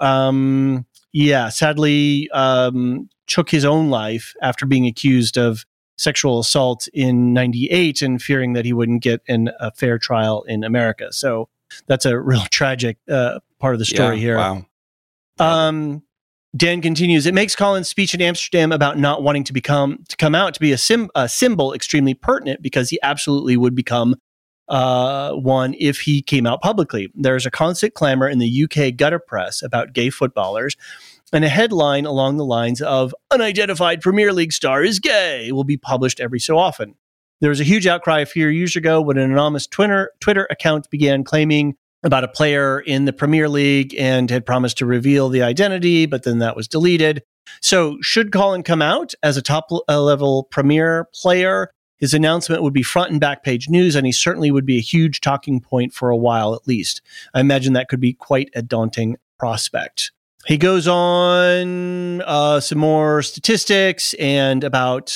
sadly took his own life after being accused of sexual assault in 1998 and fearing that he wouldn't get a fair trial in America. So that's a real tragic part of the story here. Wow. Dan continues, it makes Colin's speech in Amsterdam about not wanting to come out to be a symbol extremely pertinent because he absolutely would become one if he came out publicly. There's a constant clamor in the UK gutter press about gay footballers, and a headline along the lines of unidentified Premier League star is gay will be published every so often. There was a huge outcry a few years ago when an anonymous Twitter account began claiming about a player in the Premier League and had promised to reveal the identity, but then that was deleted. So should Colin come out as a top-level Premier player, his announcement would be front and back page news, and he certainly would be a huge talking point for a while at least. I imagine that could be quite a daunting prospect. He goes on some more statistics and about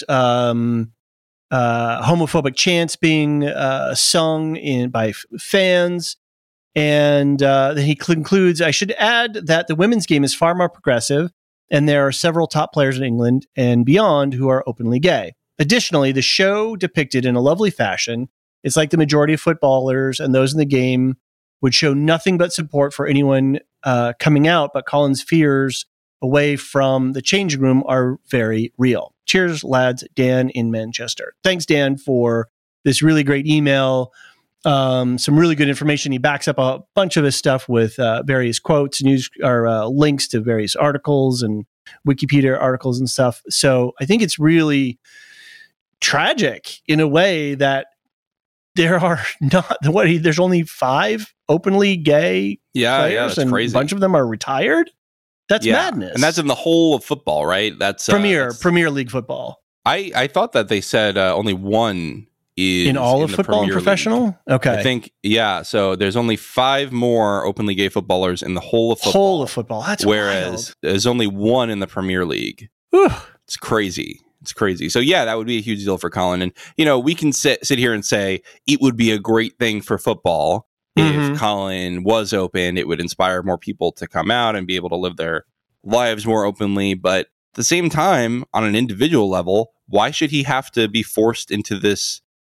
homophobic chants being sung by fans. And then he concludes, I should add that the women's game is far more progressive, and there are several top players in England and beyond who are openly gay. Additionally, the show depicted in a lovely fashion, it's like the majority of footballers and those in the game would show nothing but support for anyone coming out, but Colin's fears away from the changing room are very real. Cheers, lads. Dan in Manchester. Thanks, Dan, for this really great email. Some really good information. He backs up a bunch of his stuff with various quotes, news, or links to various articles and Wikipedia articles and stuff. So I think it's really tragic in a way that there are not there's only 5 openly gay players, that's and crazy. A bunch of them are retired. That's madness. And that's in the whole of football, right? That's Premier League football. I thought that they said only one is in all of football and Premier professional League. Okay, I think so there's only 5 more openly gay footballers in the whole of football. That's whereas wild. there's only 1 in the Premier League. Whew. It's crazy. So yeah, that would be a huge deal for Colin. And we can sit here and say it would be a great thing for football if Colin was open. It would inspire more people to come out and be able to live their lives more openly. But at the same time, on an individual level, why should he have to be forced into this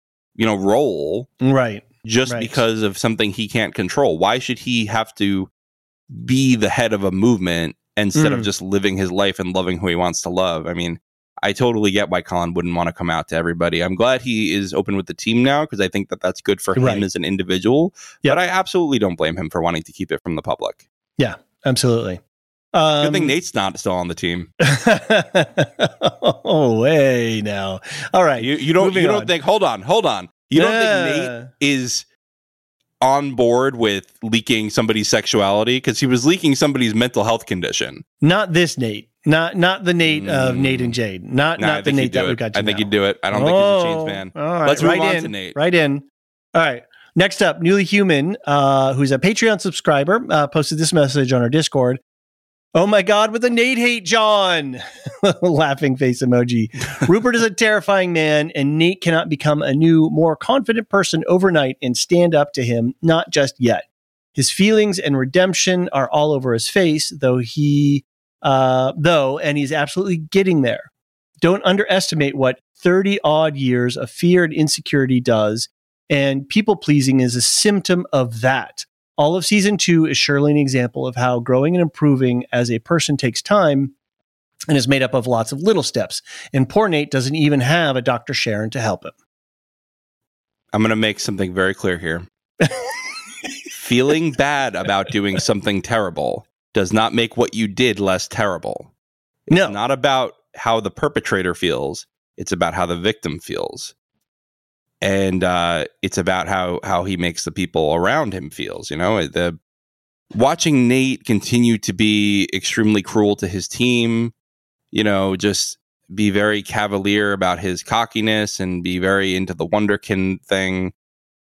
role just because of something he can't control? Why should he have to be the head of a movement instead of just living his life and loving who he wants to love? I mean, I totally get why Colin wouldn't want to come out to everybody. I'm glad he is open with the team now because I think that that's good for him as an individual. But I absolutely don't blame him for wanting to keep it from the public. Yeah, absolutely. Good thing Nate's not still on the team. Oh, way now. All right. You don't think, hold on. You don't think Nate is on board with leaking somebody's sexuality? Because he was leaking somebody's mental health condition. Not this Nate. Not the Nate of Nate and Jade. Not the Nate that we got to I think he'd do it. I don't think he's a changed man. All right. Let's move on to Nate. Right in. All right. Next up, Newly Human, who's a Patreon subscriber, posted this message on our Discord. Oh my God, with a Nate hate, John! Laughing face emoji. Rupert is a terrifying man, and Nate cannot become a new, more confident person overnight and stand up to him, not just yet. His feelings and redemption are all over his face, and he's absolutely getting there. Don't underestimate what 30 odd years of fear and insecurity does, and people pleasing is a symptom of that. All of season 2 is surely an example of how growing and improving as a person takes time and is made up of lots of little steps. And poor Nate doesn't even have a Dr. Sharon to help him. I'm going to make something very clear here. Feeling bad about doing something terrible does not make what you did less terrible. It's not about how the perpetrator feels. It's about how the victim feels. And it's about how he makes the people around him feels. Watching Nate continue to be extremely cruel to his team, just be very cavalier about his cockiness and be very into the Wonderkin thing.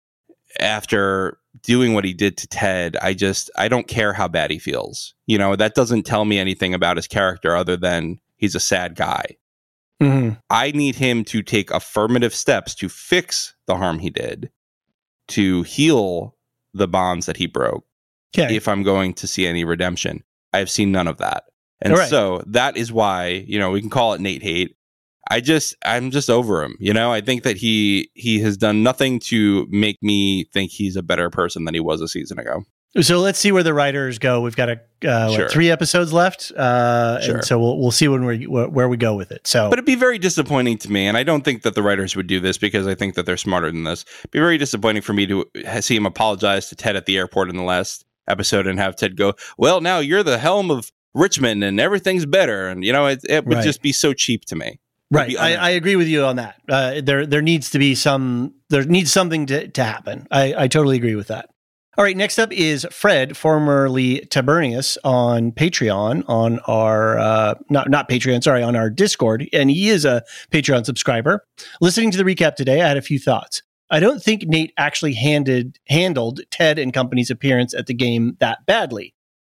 After doing what he did to Ted, I don't care how bad he feels. That doesn't tell me anything about his character other than he's a sad guy. Mm-hmm. I need him to take affirmative steps to fix the harm he did, to heal the bonds that he broke. Okay. If I'm going to see any redemption, I have seen none of that. And so that is why, we can call it Nate hate. I'm just over him. I think that he has done nothing to make me think he's a better person than he was a season ago. So let's see where the writers go. We've got 3 episodes left, and so we'll see where we go with it. So, but it'd be very disappointing to me, and I don't think that the writers would do this because I think that they're smarter than this. It'd be very disappointing for me to see him apologize to Ted at the airport in the last episode and have Ted go, "Well, now you're the helm of Richmond, and everything's better," and it would just be so cheap to me. Right, I agree with you on that. There needs to be something to happen. I totally agree with that. All right, next up is Fred, formerly Tabernius, on Patreon, on our, not Patreon, sorry, on our Discord, and he is a Patreon subscriber. Listening to the recap today, I had a few thoughts. I don't think Nate actually handled Ted and company's appearance at the game that badly.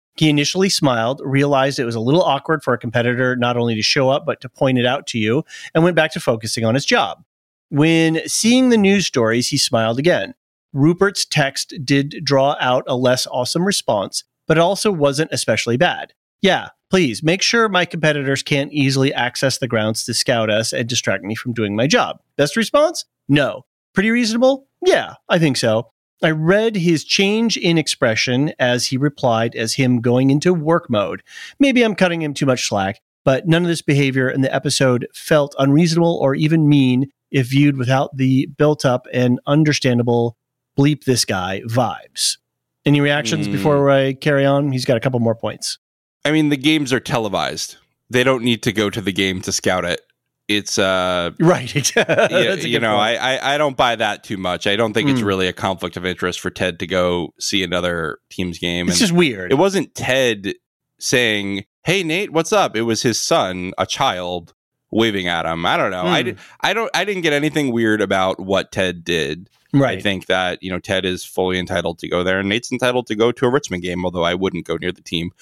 He initially smiled, realized it was a little awkward for a competitor not only to show up, but to point it out to you, and went back to focusing on his job. When seeing the news stories, he smiled again. Rupert's text did draw out a less awesome response, but it also wasn't especially bad. Yeah, please make sure my competitors can't easily access the grounds to scout us and distract me from doing my job. Best response? No. Pretty reasonable? Yeah, I think so. I read his change in expression as he replied as him going into work mode. Maybe I'm cutting him too much slack, but none of this behavior in the episode felt unreasonable or even mean if viewed without the built-up and understandable bleep this guy vibes. Any reactions before I carry on? He's got a couple more points. I mean, the games are televised. They don't need to go to the game to scout it. It's right. I don't buy that too much. I don't think it's really a conflict of interest for Ted to go see another team's game. It's just weird. It wasn't Ted saying, "Hey Nate, what's up?" It was his son, a child, waving at him. I don't know. I didn't get anything weird about what Ted did. Right. I think that, Ted is fully entitled to go there, and Nate's entitled to go to a Richmond game, although I wouldn't go near the team.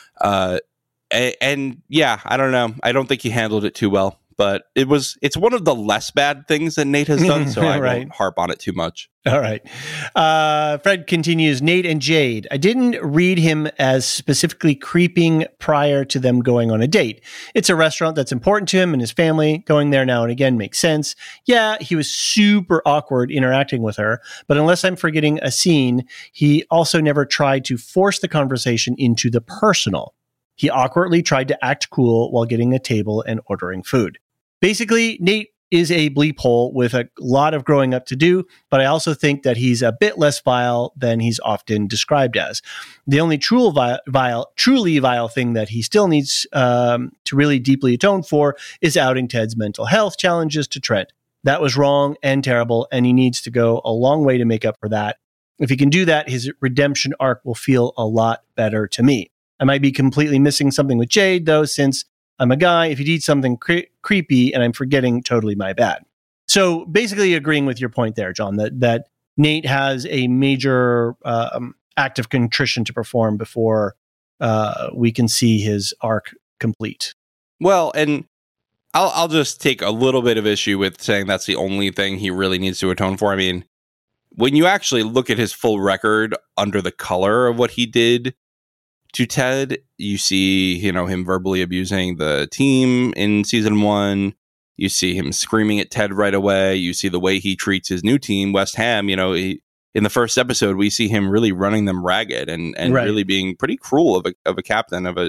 And yeah, I don't know. I don't think he handled it too well. But it's one of the less bad things that Nate has done, so I won't harp on it too much. All right. Fred continues, Nate and Jade. I didn't read him as specifically creeping prior to them going on a date. It's a restaurant that's important to him and his family. Going there now and again makes sense. Yeah, he was super awkward interacting with her, but unless I'm forgetting a scene, he also never tried to force the conversation into the personal. He awkwardly tried to act cool while getting a table and ordering food. Basically, Nate is a bleep hole with a lot of growing up to do, but I also think that he's a bit less vile than he's often described as. The only truly vile thing that he still needs to really deeply atone for is outing Ted's mental health challenges to Trent. That was wrong and terrible, and he needs to go a long way to make up for that. If he can do that, his redemption arc will feel a lot better to me. I might be completely missing something with Jade, though, since I'm a guy. If he did something creepy and I'm forgetting, totally my bad. So basically agreeing with your point there, John, that Nate has a major act of contrition to perform before we can see his arc complete. Well, and I'll just take a little bit of issue with saying that's the only thing he really needs to atone for. I mean, when you actually look at his full record under the color of what he did to Ted, you see, him verbally abusing the team in season 1. You see him screaming at Ted right away. You see the way he treats his new team, West Ham. In the first episode, we see him really running them ragged and really being pretty cruel of a captain, of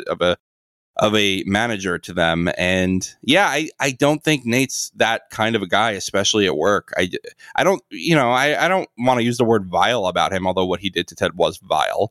a manager to them. And yeah, I don't think Nate's that kind of a guy, especially at work. I don't want to use the word vile about him, although what he did to Ted was vile.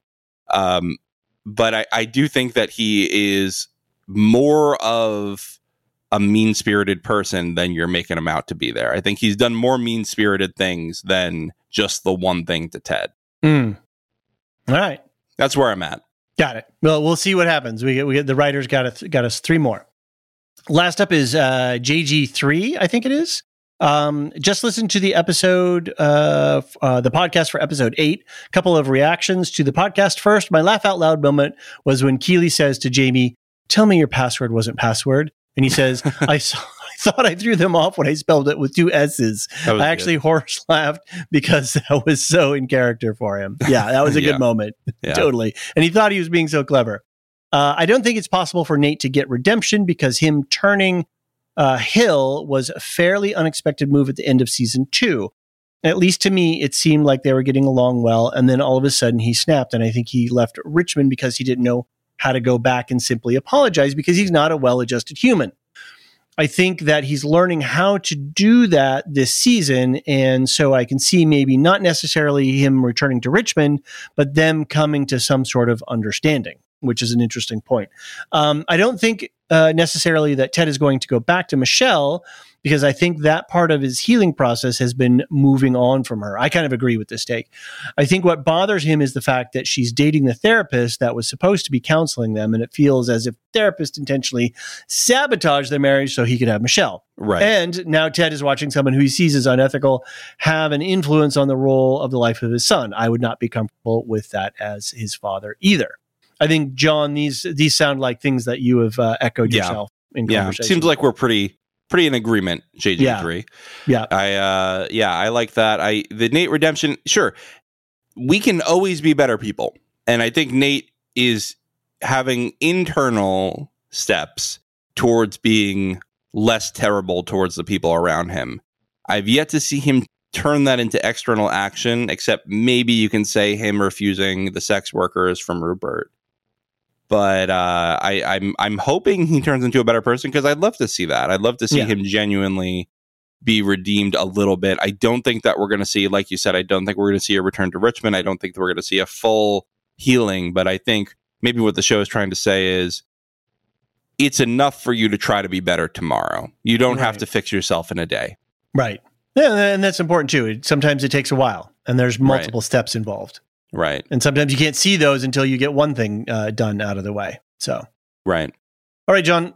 But I do think that he is more of a mean-spirited person than you're making him out to be there. I think he's done more mean-spirited things than just the one thing to Ted. All right. That's where I'm at. Got it. Well, we'll see what happens. We get the writers got us 3 more. Last up is JG3, I think it is. Just listen to the episode, the podcast for episode 8. A couple of reactions to the podcast. First, my laugh out loud moment was when Keeley says to Jamie, "Tell me your password wasn't password." And he says, I thought I threw them off when I spelled it with 2 S's. I actually horse laughed because that was so in character for him. Yeah, that was a good moment. Yeah. Totally. And he thought he was being so clever. I don't think it's possible for Nate to get redemption because him turning Hill was a fairly unexpected move at the end of season 2. At least to me, it seemed like they were getting along well, and then all of a sudden he snapped, and I think he left Richmond because he didn't know how to go back and simply apologize because he's not a well-adjusted human. I think that he's learning how to do that this season, and so I can see maybe not necessarily him returning to Richmond, but them coming to some sort of understanding, which is an interesting point. I don't think necessarily that Ted is going to go back to Michelle because I think that part of his healing process has been moving on from her. I kind of agree with this take. I think what bothers him is the fact that she's dating the therapist that was supposed to be counseling them, and it feels as if the therapist intentionally sabotaged their marriage so he could have Michelle. Right. And now Ted is watching someone who he sees as unethical have an influence on the role of the life of his son. I would not be comfortable with that as his father either. I think, John, these sound like things that you have echoed Yeah. yourself in Yeah, conversation. seems like we're pretty in agreement, JG3. Yeah. I like that. The Nate redemption, sure. We can always be better people. And I think Nate is having internal steps towards being less terrible towards the people around him. I've yet to see him turn that into external action, except maybe you can say him refusing the sex workers from Rupert. But I'm hoping he turns into a better person, because I'd love to see that. I'd love to see him genuinely be redeemed a little bit. I don't think that we're going to see, like you said, I don't think we're going to see a return to Richmond. I don't think that we're going to see a full healing. But I think maybe what the show is trying to say is it's enough for you to try to be better tomorrow. You don't have to fix yourself in a day. Right. Yeah, and that's important too. Sometimes it takes a while, and there's multiple steps involved. Right. And sometimes you can't see those until you get one thing done out of the way. So. Right. All right, John.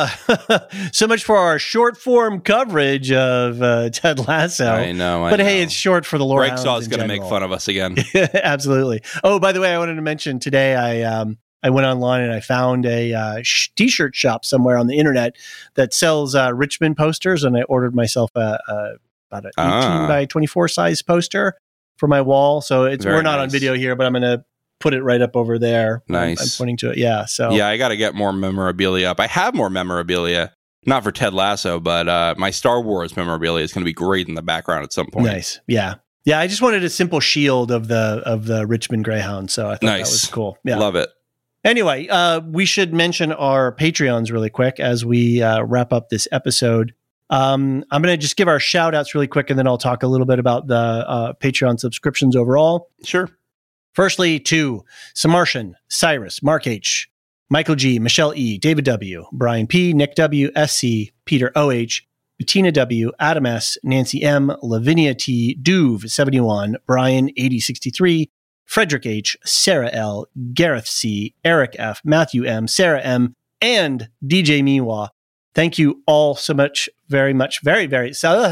So much for our short form coverage of Ted Lasso. I know. But hey, it's short for the Lore Hounds. Greg Saw's going to make fun of us again. Absolutely. Oh, by the way, I wanted to mention today I went online and I found a t-shirt shop somewhere on the internet that sells Richmond posters, and I ordered myself about an 18 by 24 size poster for my wall. So we're not on video here, but I'm going to put it right up over there. Nice. I'm pointing to it. Yeah. So yeah, I got to get more memorabilia up. I have more memorabilia, not for Ted Lasso, but my Star Wars memorabilia is going to be great in the background at some point. Nice. Yeah. Yeah. I just wanted a simple shield of the Richmond Greyhound. So I thought that was cool. Yeah. Love it. Anyway, we should mention our Patreons really quick as we wrap up this episode. I'm going to just give our shout outs really quick, and then I'll talk a little bit about the Patreon subscriptions overall. Sure. Firstly, to Samartian, Cyrus, Mark H., Michael G., Michelle E., David W., Brian P., Nick W., SC, Peter O.H., Bettina W., Adam S., Nancy M., Lavinia T., Duve 71, Brian 8063, Frederick H., Sarah L., Gareth C., Eric F., Matthew M., Sarah M., and DJ Miwa. Thank you all so much, very much, very, very, so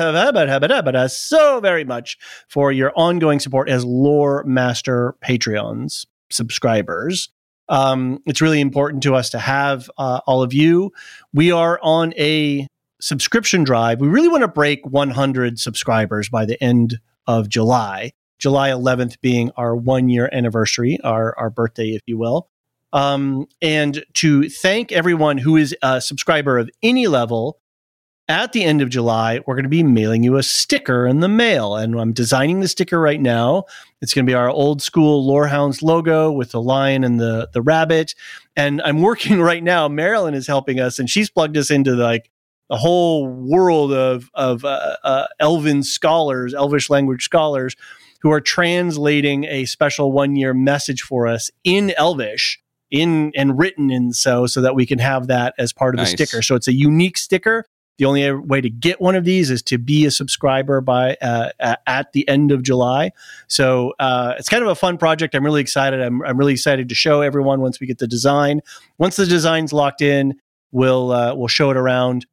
very much for your ongoing support as Lore Master Patreons subscribers. It's really important to us to have all of you. We are on a subscription drive. We really want to break 100 subscribers by the end of July. July 11th being our 1 year anniversary, our birthday, if you will. And to thank everyone who is a subscriber of any level, at the end of July, we're going to be mailing you a sticker in the mail. And I'm designing the sticker right now. It's going to be our old school Lorehounds logo with the lion and the rabbit. And I'm working right now. Marilyn is helping us, and she's plugged us into the whole world of Elven scholars, Elvish language scholars, who are translating a special 1 year message for us in Elvish. And written in so that we can have that as part of the sticker. So it's a unique sticker. The only way to get one of these is to be a subscriber by at the end of July. So it's kind of a fun project. I'm really excited. I'm really excited to show everyone once we get the design. Once the design's locked in, we'll show it around.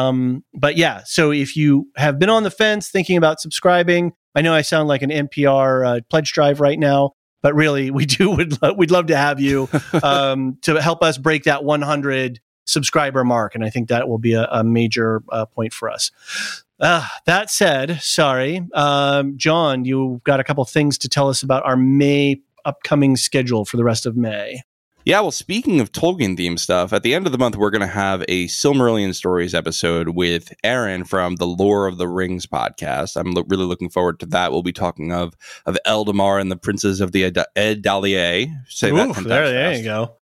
But yeah, so if you have been on the fence thinking about subscribing, I know I sound like an NPR pledge drive right now. But really, we'd love to have you to help us break that 100 subscriber mark. And I think that will be a major point for us. That said, sorry, John, you've got a couple things to tell us about our May upcoming schedule for the rest of May. Yeah, well, speaking of Tolkien-themed stuff, at the end of the month, we're going to have a Silmarillion Stories episode with Aaron from the Lore of the Rings podcast. I'm really looking forward to that. We'll be talking of Eldamar and the Princes of the Edalier. Say that 10 times there you go.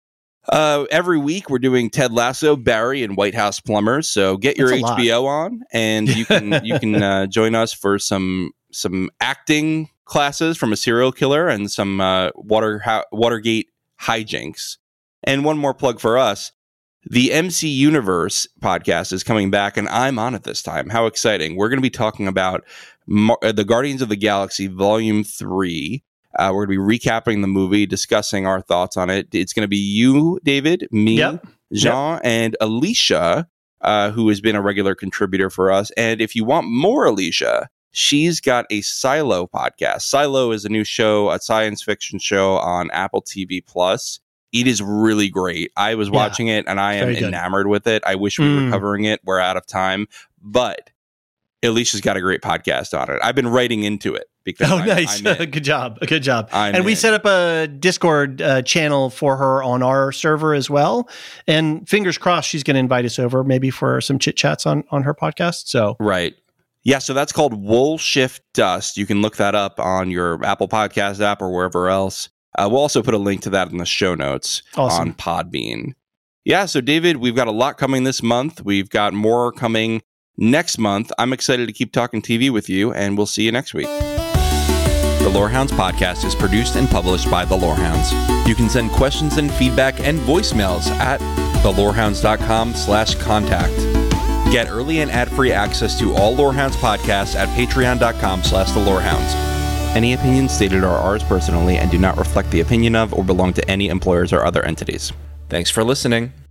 Every week, we're doing Ted Lasso, Barry, and White House Plumbers. So get your HBO on, and you can join us for some acting classes from a serial killer and some Watergate hijinks. And one more plug for us. The MC Universe podcast is coming back, and I'm on it this time. How exciting. We're going to be talking about the Guardians of the Galaxy Volume 3. We're going to be recapping the movie, discussing our thoughts on it. It's going to be you, David, me, Jean, and Alicia, who has been a regular contributor for us. And if you want more Alicia, she's got a Silo podcast. Silo is a new show, a science fiction show on Apple TV+. It is really great. I was watching it and I am enamored with it. I wish we were covering it. We're out of time, but Alicia's got a great podcast on it. I've been writing into it because nice. Good job. And we set up a Discord channel for her on our server as well. And fingers crossed she's going to invite us over maybe for some chit chats on her podcast. So right. Yeah, so that's called Wool Shift Dust. You can look that up on your Apple Podcast app or wherever else. We'll also put a link to that in the show notes on Podbean. Yeah, so David, we've got a lot coming this month. We've got more coming next month. I'm excited to keep talking TV with you, and we'll see you next week. The Lorehounds podcast is produced and published by The Lorehounds. You can send questions and feedback and voicemails at thelorehounds.com/contact. Get early and ad-free access to all Lorehounds podcasts at patreon.com/thelorehounds. Any opinions stated are ours personally and do not reflect the opinion of or belong to any employers or other entities. Thanks for listening.